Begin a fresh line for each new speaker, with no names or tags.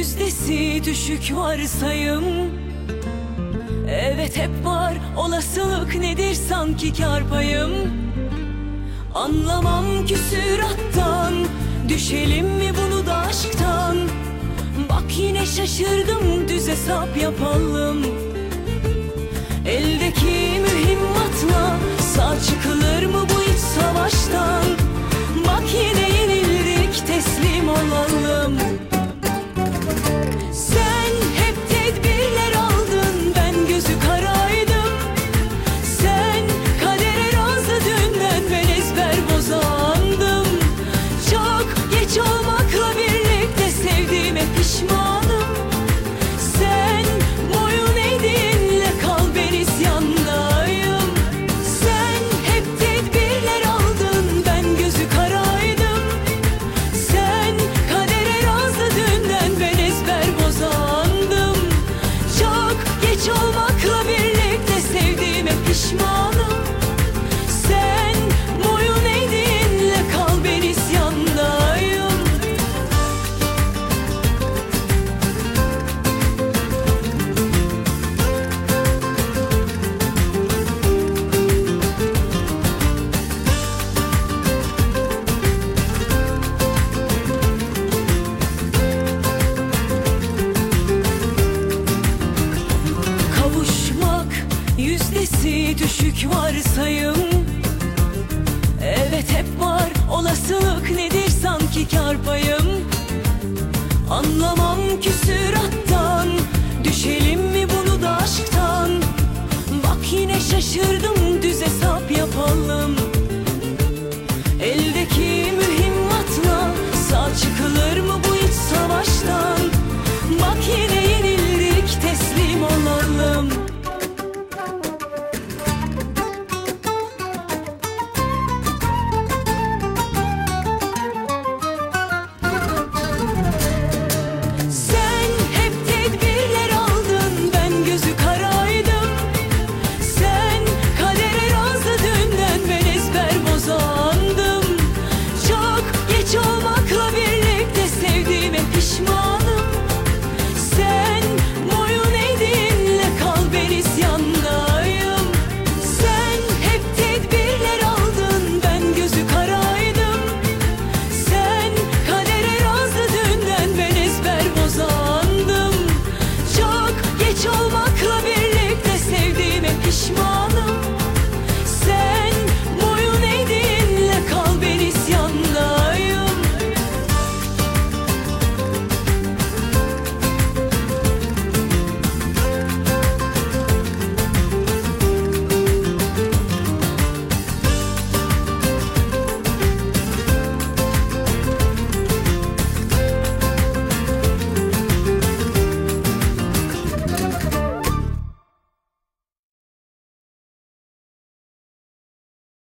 yüzdesi düşük varsayım. Evet hep var, olasılık nedir sanki kâr payım. Anlamam küsürattan, düşelim mi bunu da aşktan. Bak yine şaşırdım, düz hesap yapalım. Eldeki mühimmatla sağ çıkılır mı bu iç savaştan? Bak yine yenildik, teslim olalım. Sen hep tedbirler aldın, ben gözü karaydım. Sen kadere razı dünden, ben ezber bozandım. Çok geç olmakla birlikte sevdiğime pişmanım. Sen boyun eğdiğinle kal, ben isyandayım. Sen hep tedbirler aldın, ben gözü karaydım. Sen kadere razı dünden, ben ezber bozandım. Çok geç olmakla birlikte sevdiğime pişmanım. Sen boyun eğdiğinle kal, ben isyandayım. Kavuşmak yüzdesi düşük varsayım. Evet hep var, olasılık nedir sanki kâr payım. Anlamam küsürattan, düşelim mi bunu da aşktan. Bak yine şaşırdım, düz